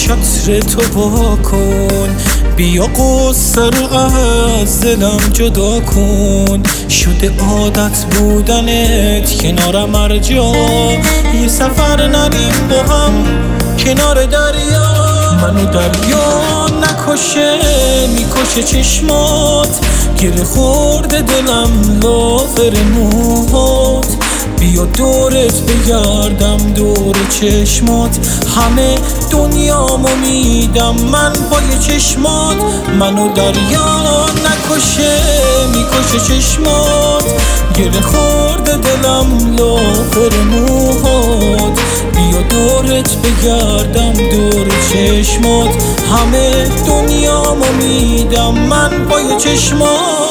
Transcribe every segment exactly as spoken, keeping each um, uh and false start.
چتر تو واکن، بیا قصه رو از دلم جدا کن. شده عادت بودنت کنارم هر جا، یه سفر نریم با هم کنار دریا. منو دریا نکشه، میکشه چشمات، گره خورده دلم لافر موهات. بیا دورت بگردم دور چشمات، همه دنیامو میدم من پای چشمات. منو دریا نکشه، میکشه چشمات، گره خورده دلم لافر موهات. بیا دورت بگردم دور چشمات، همه دنیامو میدم من پای چشمات.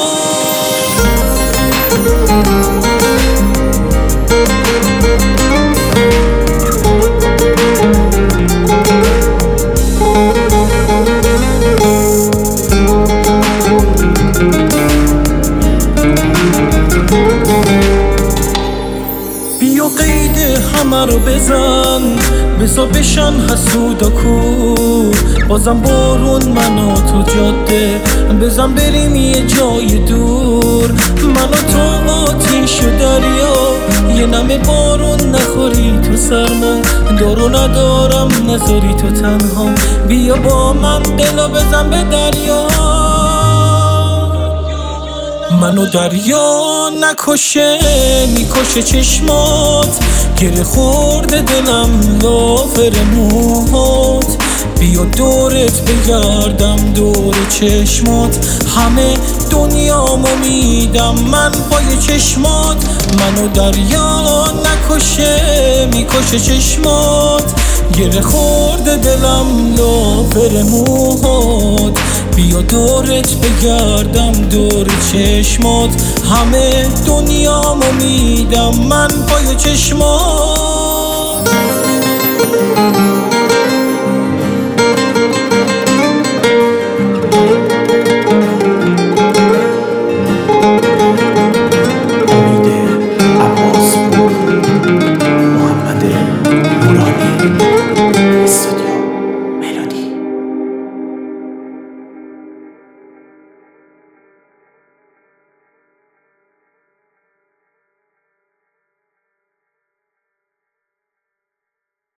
بیا قید همه رو بزن، بزا بشن حسودا کو. بازم بارون منو تو جاده، بزن بریم یه جای دور. منو تو آتیش و دریا، یه نمه بارون نخوری تو سرما. دارو ندارم نذاری تو تنها، بیا با من دلو بزن به دریا. منو دریا نکشه، میکشه چشمات، گره خورده دلم لافر موهات. بیا دورت بگردم دور چشمات، همه دنیامو میدم من پای چشمات. منو دریا نکشه، میکشه چشمات، گره خورده دلم لافر موهات. بیا دورت بگردم دور چشمات، همه دنیامو میدم من پای چشمات.